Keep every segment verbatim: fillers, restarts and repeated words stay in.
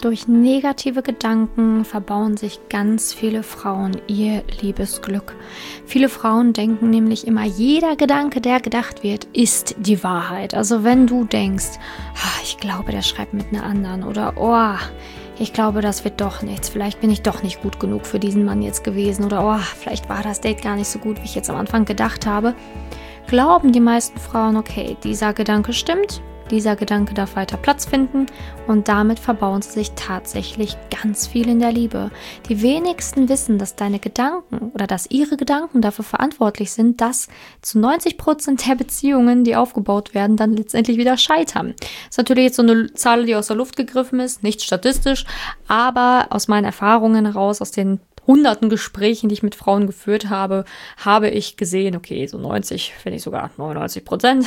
Durch negative Gedanken verbauen sich ganz viele Frauen ihr Liebesglück. Viele Frauen denken nämlich immer, jeder Gedanke, der gedacht wird, ist die Wahrheit. Also wenn du denkst, ah, ich glaube, der schreibt mit einer anderen oder oh, ich glaube, das wird doch nichts. Vielleicht bin ich doch nicht gut genug für diesen Mann jetzt gewesen oder oh, vielleicht war das Date gar nicht so gut, wie ich jetzt am Anfang gedacht habe. Glauben die meisten Frauen, okay, dieser Gedanke stimmt. Dieser Gedanke darf weiter Platz finden und damit verbauen sie sich tatsächlich ganz viel in der Liebe. Die wenigsten wissen, dass deine Gedanken oder dass ihre Gedanken dafür verantwortlich sind, dass zu neunzig Prozent der Beziehungen, die aufgebaut werden, dann letztendlich wieder scheitern. Das ist natürlich jetzt so eine Zahl, die aus der Luft gegriffen ist, nicht statistisch, aber aus meinen Erfahrungen heraus, aus den hunderten Gesprächen, die ich mit Frauen geführt habe, habe ich gesehen, okay, so neunzig, wenn nicht sogar neunundneunzig Prozent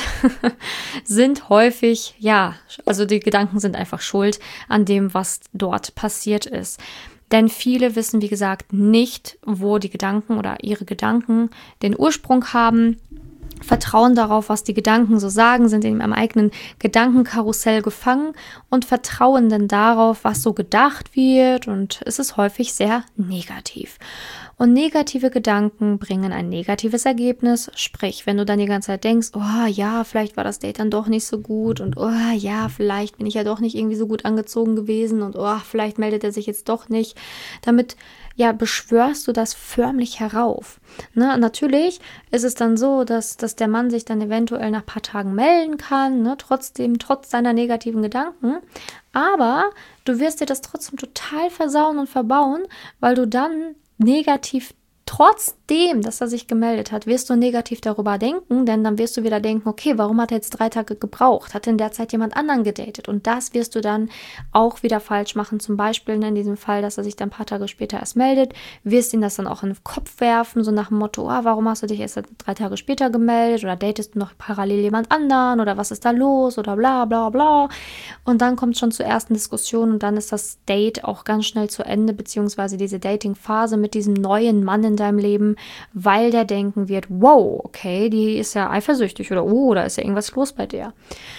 sind häufig, ja, also die Gedanken sind einfach schuld an dem, was dort passiert ist. Denn viele wissen, wie gesagt, nicht, wo die Gedanken oder ihre Gedanken den Ursprung haben, vertrauen darauf, was die Gedanken so sagen, sind in ihrem eigenen Gedankenkarussell gefangen und vertrauen dann darauf, was so gedacht wird, und es ist häufig sehr negativ. Und negative Gedanken bringen ein negatives Ergebnis, sprich, wenn du dann die ganze Zeit denkst, oh ja, vielleicht war das Date dann doch nicht so gut und oh ja, vielleicht bin ich ja doch nicht irgendwie so gut angezogen gewesen und oh, vielleicht meldet er sich jetzt doch nicht, damit ja, beschwörst du das förmlich herauf. Ne? Natürlich ist es dann so, dass, dass der Mann sich dann eventuell nach ein paar Tagen melden kann, ne? Trotzdem, trotz seiner negativen Gedanken. Aber du wirst dir das trotzdem total versauen und verbauen, weil du dann negativ, trotzdem, dass er sich gemeldet hat, wirst du negativ darüber denken, denn dann wirst du wieder denken, okay, warum hat er jetzt drei Tage gebraucht? Hat in der Zeit jemand anderen gedatet? Und das wirst du dann auch wieder falsch machen. Zum Beispiel in diesem Fall, dass er sich dann ein paar Tage später erst meldet, wirst ihm das dann auch in den Kopf werfen, so nach dem Motto, oh, warum hast du dich erst drei Tage später gemeldet? Oder datest du noch parallel jemand anderen? Oder was ist da los? Oder bla bla bla. Und dann kommt es schon zur ersten Diskussion und dann ist das Date auch ganz schnell zu Ende, beziehungsweise diese Dating-Phase mit diesem neuen Mann in deinem Leben, weil der denken wird, wow, okay, die ist ja eifersüchtig oder oh, da ist ja irgendwas los bei der.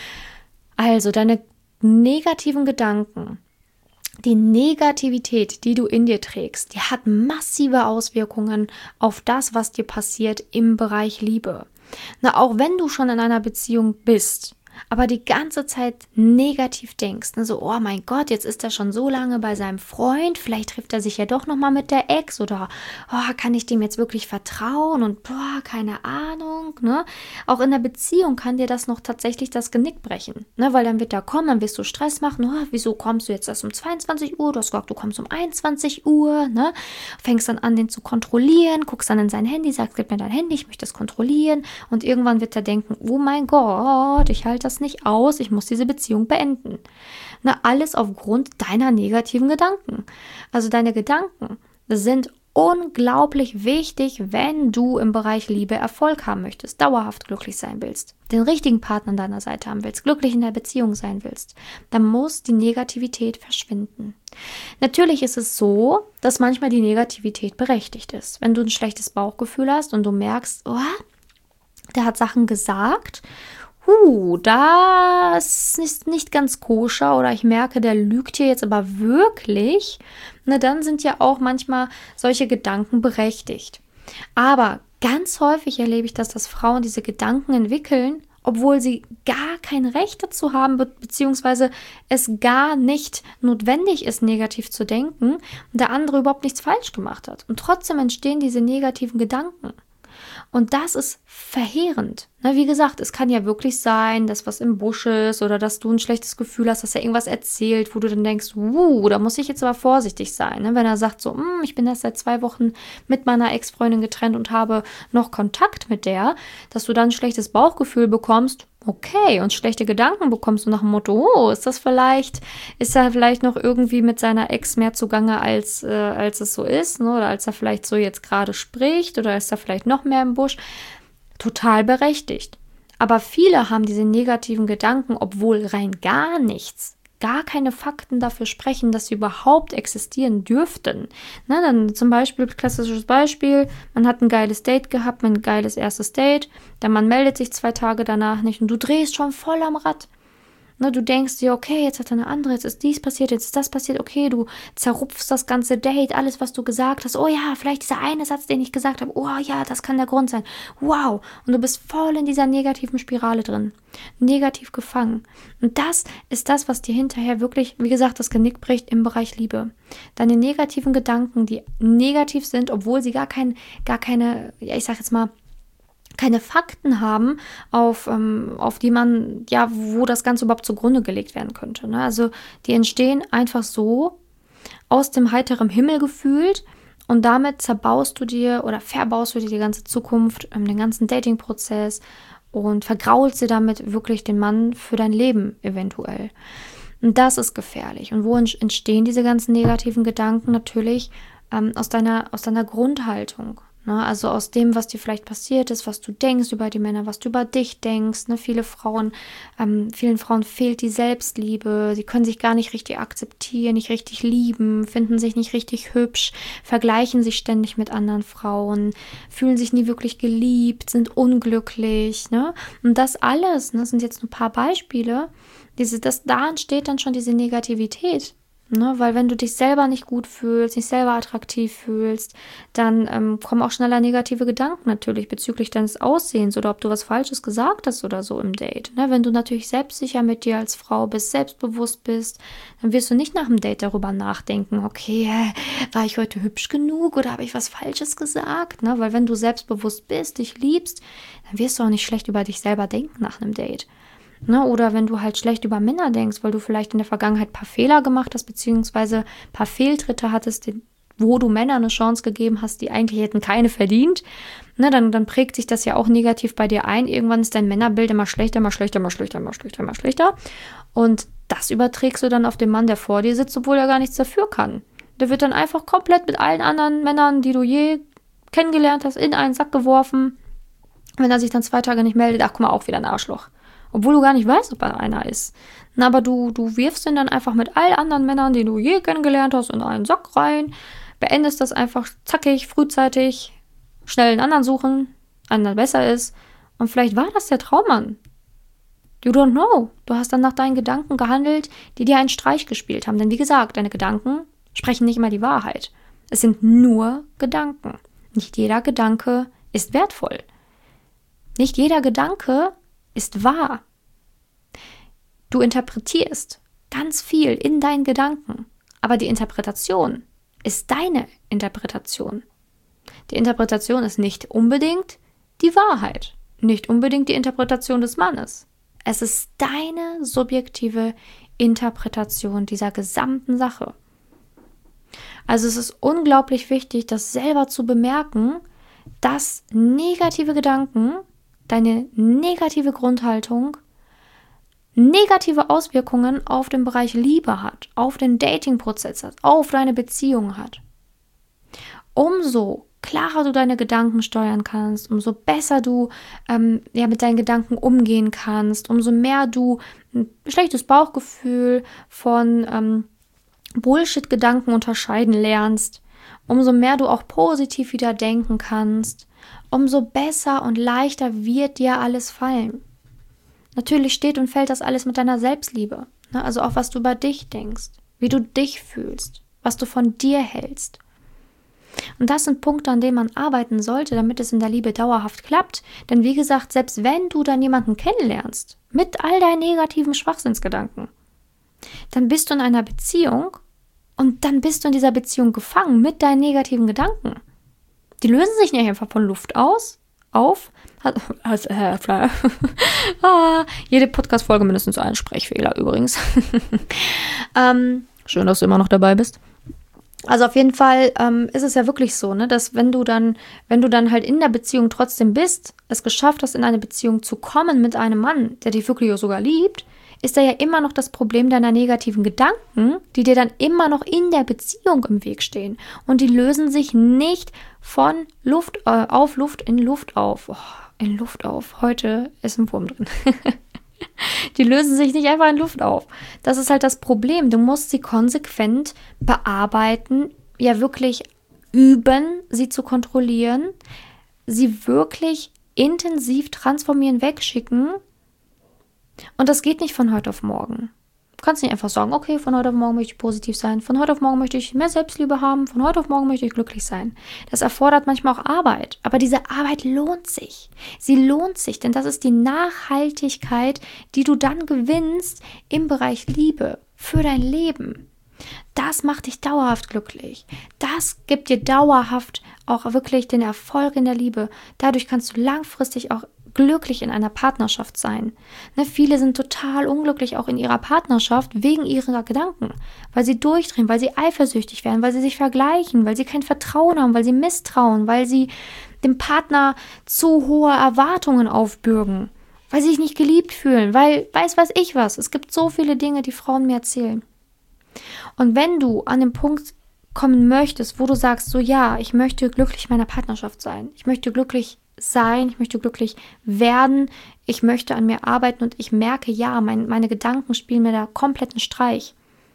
Also deine negativen Gedanken, die Negativität, die du in dir trägst, die hat massive Auswirkungen auf das, was dir passiert im Bereich Liebe. Na, auch wenn du schon in einer Beziehung bist, aber die ganze Zeit negativ denkst, ne, so, oh mein Gott, jetzt ist er schon so lange bei seinem Freund, vielleicht trifft er sich ja doch nochmal mit der Ex oder oh, kann ich dem jetzt wirklich vertrauen und boah, keine Ahnung, ne? Auch in der Beziehung kann dir das noch tatsächlich das Genick brechen, ne? Weil dann wird er kommen, dann wirst du Stress machen, oh, wieso kommst du jetzt erst um zweiundzwanzig Uhr, du hast gesagt, du kommst um einundzwanzig Uhr, ne? Fängst dann an, den zu kontrollieren, guckst dann in sein Handy, sagst, gib mir dein Handy, ich möchte das kontrollieren, und irgendwann wird er denken, oh mein Gott, ich halte das nicht aus, ich muss diese Beziehung beenden. Na, alles aufgrund deiner negativen Gedanken. Also deine Gedanken sind unglaublich wichtig, wenn du im Bereich Liebe Erfolg haben möchtest, dauerhaft glücklich sein willst, den richtigen Partner an deiner Seite haben willst, glücklich in der Beziehung sein willst, dann muss die Negativität verschwinden. Natürlich ist es so, dass manchmal die Negativität berechtigt ist. Wenn du ein schlechtes Bauchgefühl hast und du merkst, oh, der hat Sachen gesagt, Uh, das ist nicht ganz koscher oder ich merke, der lügt hier jetzt aber wirklich, na dann sind ja auch manchmal solche Gedanken berechtigt. Aber ganz häufig erlebe ich, dass das Frauen diese Gedanken entwickeln, obwohl sie gar kein Recht dazu haben, be- beziehungsweise es gar nicht notwendig ist, negativ zu denken und der andere überhaupt nichts falsch gemacht hat. Und trotzdem entstehen diese negativen Gedanken. Und das ist verheerend. Na, wie gesagt, es kann ja wirklich sein, dass was im Busch ist oder dass du ein schlechtes Gefühl hast, dass er irgendwas erzählt, wo du dann denkst, uh, da muss ich jetzt aber vorsichtig sein. Ne? Wenn er sagt so, ich bin erst seit zwei Wochen mit meiner Ex-Freundin getrennt und habe noch Kontakt mit der, dass du dann ein schlechtes Bauchgefühl bekommst, okay, und schlechte Gedanken bekommst du nach dem Motto, oh, ist das vielleicht, ist er vielleicht noch irgendwie mit seiner Ex mehr zugange, als, äh, als es so ist, ne? Oder als er vielleicht so jetzt gerade spricht, oder ist er vielleicht noch mehr im Busch? Total berechtigt. Aber viele haben diese negativen Gedanken, obwohl rein gar nichts, gar keine Fakten dafür sprechen, dass sie überhaupt existieren dürften. Na, dann zum Beispiel, klassisches Beispiel, man hat ein geiles Date gehabt, ein geiles erstes Date, der Mann meldet sich zwei Tage danach nicht und du drehst schon voll am Rad. Ne, du denkst dir, okay, jetzt hat er eine andere, jetzt ist dies passiert, jetzt ist das passiert, okay, du zerrupfst das ganze Date, alles, was du gesagt hast. Oh ja, vielleicht dieser eine Satz, den ich gesagt habe. Oh ja, das kann der Grund sein. Wow. Und du bist voll in dieser negativen Spirale drin. Negativ gefangen. Und das ist das, was dir hinterher wirklich, wie gesagt, das Genick bricht im Bereich Liebe. Deine negativen Gedanken, die negativ sind, obwohl sie gar kein, gar keine, ja, ich sag jetzt mal, keine Fakten haben, auf, ähm, auf die man, ja, wo das Ganze überhaupt zugrunde gelegt werden könnte. Ne? Also die entstehen einfach so aus dem heiteren Himmel gefühlt und damit zerbaust du dir oder verbaust du dir die ganze Zukunft, ähm, den ganzen Dating-Prozess und vergraulst dir damit wirklich den Mann für dein Leben eventuell. Und das ist gefährlich. Und wo entstehen diese ganzen negativen Gedanken? Natürlich ähm, aus deiner, aus deiner Grundhaltung. Ne? Also aus dem, was dir vielleicht passiert ist, was du denkst über die Männer, was du über dich denkst. Ne? Viele Frauen, ähm, vielen Frauen fehlt die Selbstliebe. Sie können sich gar nicht richtig akzeptieren, nicht richtig lieben, finden sich nicht richtig hübsch, vergleichen sich ständig mit anderen Frauen, fühlen sich nie wirklich geliebt, sind unglücklich. Ne? Und das alles, ne, sind jetzt nur ein paar Beispiele. Diese, das, da entsteht dann schon diese Negativität. Ne, weil wenn du dich selber nicht gut fühlst, nicht selber attraktiv fühlst, dann ähm, kommen auch schneller negative Gedanken natürlich bezüglich deines Aussehens oder ob du was Falsches gesagt hast oder so im Date. Ne, wenn du natürlich selbstsicher mit dir als Frau bist, selbstbewusst bist, dann wirst du nicht nach dem Date darüber nachdenken, okay, war ich heute hübsch genug oder habe ich was Falsches gesagt? Ne, weil wenn du selbstbewusst bist, dich liebst, dann wirst du auch nicht schlecht über dich selber denken nach einem Date. Ne, oder wenn du halt schlecht über Männer denkst, weil du vielleicht in der Vergangenheit ein paar Fehler gemacht hast, beziehungsweise ein paar Fehltritte hattest, wo du Männern eine Chance gegeben hast, die eigentlich hätten keine verdient, ne, dann, dann prägt sich das ja auch negativ bei dir ein. Irgendwann ist dein Männerbild immer schlechter, immer schlechter, immer schlechter, immer schlechter, immer schlechter. Und das überträgst du dann auf den Mann, der vor dir sitzt, obwohl er gar nichts dafür kann. Der wird dann einfach komplett mit allen anderen Männern, die du je kennengelernt hast, in einen Sack geworfen. Wenn er sich dann zwei Tage nicht meldet, ach, guck mal, auch wieder ein Arschloch. Obwohl du gar nicht weißt, ob er einer ist. Na, aber du, du wirfst ihn dann einfach mit all anderen Männern, die du je kennengelernt hast, in einen Sack rein, beendest das einfach zackig, frühzeitig, schnell einen anderen suchen, einen, der besser ist. Und vielleicht war das der Traummann. You don't know. Du hast dann nach deinen Gedanken gehandelt, die dir einen Streich gespielt haben. Denn wie gesagt, deine Gedanken sprechen nicht immer die Wahrheit. Es sind nur Gedanken. Nicht jeder Gedanke ist wertvoll. Nicht jeder Gedanke ist wahr. Du interpretierst ganz viel in deinen Gedanken, aber die Interpretation ist deine Interpretation. Die Interpretation ist nicht unbedingt die Wahrheit, nicht unbedingt die Interpretation des Mannes. Es ist deine subjektive Interpretation dieser gesamten Sache. Also es ist unglaublich wichtig, das selber zu bemerken, dass negative Gedanken, deine negative Grundhaltung negative Auswirkungen auf den Bereich Liebe hat, auf den Dating-Prozess hat, auf deine Beziehung hat. Umso klarer du deine Gedanken steuern kannst, umso besser du ähm, ja, mit deinen Gedanken umgehen kannst, umso mehr du ein schlechtes Bauchgefühl von ähm, Bullshit-Gedanken unterscheiden lernst, umso mehr du auch positiv wieder denken kannst, umso besser und leichter wird dir alles fallen. Natürlich steht und fällt das alles mit deiner Selbstliebe, ne? Also auch was du über dich denkst, wie du dich fühlst, was du von dir hältst. Und das sind Punkte, an denen man arbeiten sollte, damit es in der Liebe dauerhaft klappt. Denn wie gesagt, selbst wenn du dann jemanden kennenlernst, mit all deinen negativen Schwachsinnsgedanken, dann bist du in einer Beziehung und dann bist du in dieser Beziehung gefangen mit deinen negativen Gedanken. Die lösen sich nicht einfach von Luft aus, auf. Also, äh, ah, jede Podcast-Folge mindestens ein Sprechfehler übrigens. ähm, schön, dass du immer noch dabei bist. Also auf jeden Fall ähm, ist es ja wirklich so, ne, dass wenn du dann, wenn du dann halt in der Beziehung trotzdem bist, es geschafft hast, in eine Beziehung zu kommen mit einem Mann, der dich wirklich sogar liebt, ist da ja immer noch das Problem deiner negativen Gedanken, die dir dann immer noch in der Beziehung im Weg stehen. Und die lösen sich nicht von Luft äh, auf Luft in Luft auf. Oh, in Luft auf. Heute ist ein Wurm drin. Die lösen sich nicht einfach in Luft auf. Das ist halt das Problem. Du musst sie konsequent bearbeiten, ja wirklich üben, sie zu kontrollieren, sie wirklich intensiv transformieren, wegschicken, Und das geht nicht von heute auf morgen. Du kannst nicht einfach sagen, okay, von heute auf morgen möchte ich positiv sein, von heute auf morgen möchte ich mehr Selbstliebe haben, von heute auf morgen möchte ich glücklich sein. Das erfordert manchmal auch Arbeit, aber diese Arbeit lohnt sich. Sie lohnt sich, denn das ist die Nachhaltigkeit, die du dann gewinnst im Bereich Liebe für dein Leben. Das macht dich dauerhaft glücklich. Das gibt dir dauerhaft auch wirklich den Erfolg in der Liebe. Dadurch kannst du langfristig auch glücklich in einer Partnerschaft sein. Ne, viele sind total unglücklich auch in ihrer Partnerschaft wegen ihrer Gedanken, weil sie durchdrehen, weil sie eifersüchtig werden, weil sie sich vergleichen, weil sie kein Vertrauen haben, weil sie misstrauen, weil sie dem Partner zu hohe Erwartungen aufbürgen, weil sie sich nicht geliebt fühlen, weil weiß was ich was. Es gibt so viele Dinge, die Frauen mir erzählen. Und wenn du an den Punkt kommen möchtest, wo du sagst, so ja, ich möchte glücklich in meiner Partnerschaft sein, ich möchte glücklich sein, ich möchte glücklich werden, ich möchte an mir arbeiten und ich merke, ja, mein, meine Gedanken spielen mir da kompletten Streich,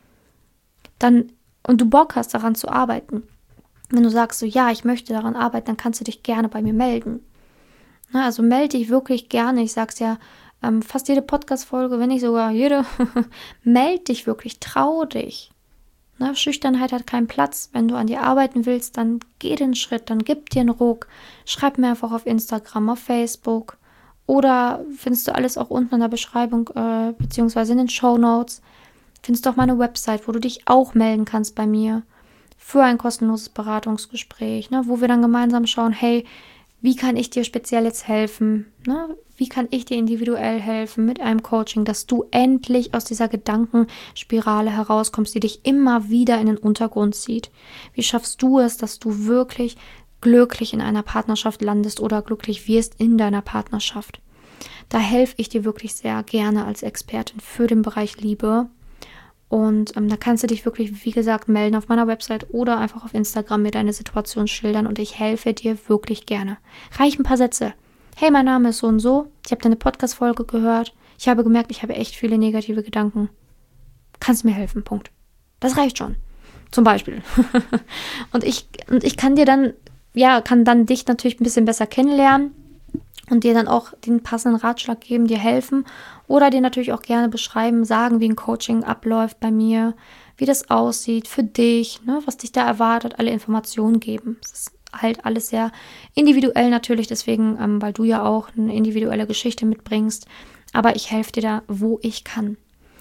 dann, und du Bock hast, daran zu arbeiten, wenn du sagst, so ja, ich möchte daran arbeiten, dann kannst du dich gerne bei mir melden. Na, also melde dich wirklich gerne, ich sag's ja, ähm, fast jede Podcast-Folge, wenn nicht sogar jede, melde dich wirklich, trau dich. Ne, Schüchternheit hat keinen Platz. Wenn du an dir arbeiten willst, dann geh den Schritt, dann gib dir einen Ruck. Schreib mir einfach auf Instagram, auf Facebook oder findest du alles auch unten in der Beschreibung äh, beziehungsweise in den Shownotes. Findest du auch meine Website, wo du dich auch melden kannst bei mir für ein kostenloses Beratungsgespräch, ne, wo wir dann gemeinsam schauen, hey, wie kann ich dir speziell jetzt helfen? Ne? Wie kann ich dir individuell helfen mit einem Coaching, dass du endlich aus dieser Gedankenspirale herauskommst, die dich immer wieder in den Untergrund zieht? Wie schaffst du es, dass du wirklich glücklich in einer Partnerschaft landest oder glücklich wirst in deiner Partnerschaft? Da helfe ich dir wirklich sehr gerne als Expertin für den Bereich Liebe. Und ähm, da kannst du dich wirklich, wie gesagt, melden auf meiner Website oder einfach auf Instagram mir deine Situation schildern und ich helfe dir wirklich gerne. Reich ein paar Sätze. Hey, mein Name ist so und so. Ich habe deine Podcast-Folge gehört. Ich habe gemerkt, ich habe echt viele negative Gedanken. Kannst mir helfen, Punkt. Das reicht schon. Zum Beispiel. und ich, und ich kann dir dann, ja, kann dann dich natürlich ein bisschen besser kennenlernen und dir dann auch den passenden Ratschlag geben, dir helfen oder dir natürlich auch gerne beschreiben, sagen, wie ein Coaching abläuft bei mir, wie das aussieht für dich, ne, was dich da erwartet, alle Informationen geben. Das ist halt alles sehr individuell natürlich, deswegen, ähm, weil du ja auch eine individuelle Geschichte mitbringst, aber ich helfe dir da, wo ich kann.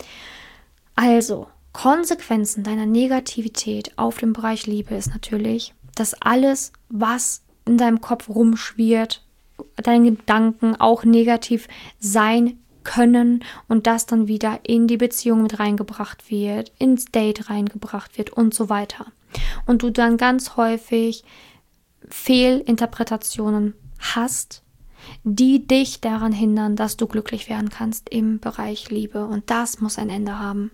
Also, Konsequenzen deiner Negativität auf dem Bereich Liebe ist natürlich, dass alles, was in deinem Kopf rumschwirrt, deine Gedanken auch negativ sein können und das dann wieder in die Beziehung mit reingebracht wird, ins Date reingebracht wird und so weiter. Und du dann ganz häufig Fehlinterpretationen hast, die dich daran hindern, dass du glücklich werden kannst im Bereich Liebe. Und das muss ein Ende haben.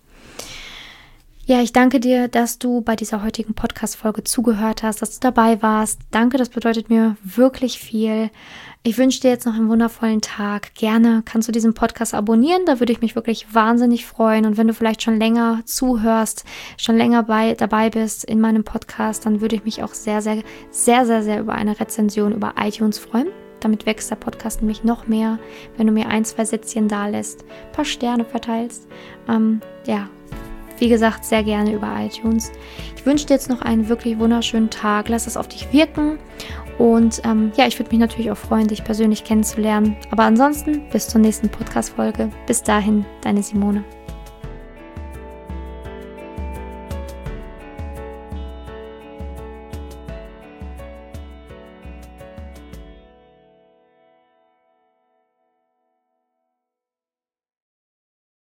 Ja, ich danke dir, dass du bei dieser heutigen Podcast-Folge zugehört hast, dass du dabei warst. Danke, das bedeutet mir wirklich viel. Ich wünsche dir jetzt noch einen wundervollen Tag. Gerne kannst du diesen Podcast abonnieren, da würde ich mich wirklich wahnsinnig freuen. Und wenn du vielleicht schon länger zuhörst, schon länger bei, dabei bist in meinem Podcast, dann würde ich mich auch sehr, sehr, sehr, sehr, sehr über eine Rezension über iTunes freuen. Damit wächst der Podcast nämlich noch mehr, wenn du mir ein, zwei Sätzchen da lässt, ein paar Sterne verteilst. Ähm, ja, wie gesagt, sehr gerne über iTunes. Ich wünsche dir jetzt noch einen wirklich wunderschönen Tag. Lass es auf dich wirken. Und ähm, ja, ich würde mich natürlich auch freuen, dich persönlich kennenzulernen. Aber ansonsten bis zur nächsten Podcast-Folge. Bis dahin, deine Simone.